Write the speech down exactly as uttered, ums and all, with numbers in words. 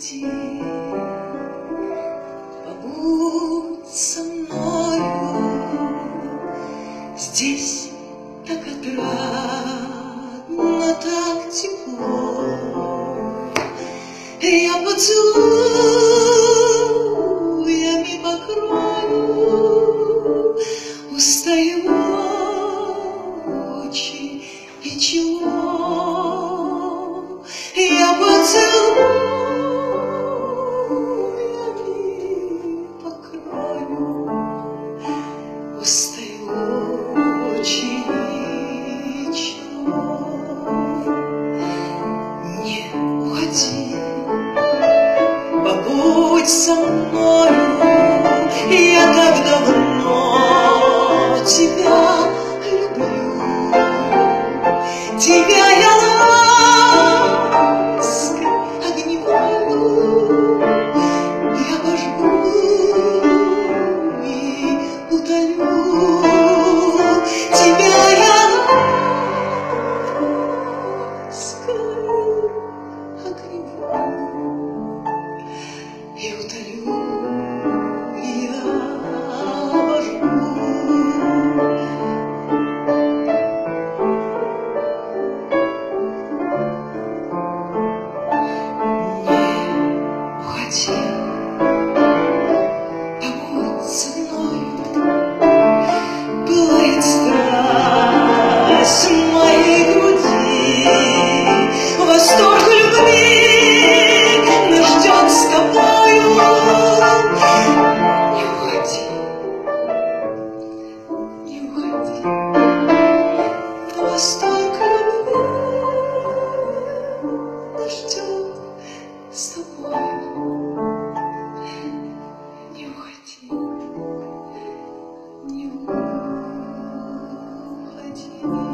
уходи, побудь со мною. Здесь так отрадно, так тепло. Я поцелуями покрою устаю очи и чело. Я поцелуями покрою устаю очи и чело. Не уходи, побудь со мною, я так давно тебя люблю. Тебя я лаской огневою я обожгу и утолю. Тебя я лаской огневою и утолю, и я обожгу. Побудь со мною, пылает страсть в моей груди, восторг любви нас ждет с тобою. Не уходи, не уходи, восторг любви нас ждет с тобой. Не уходи, не уходи.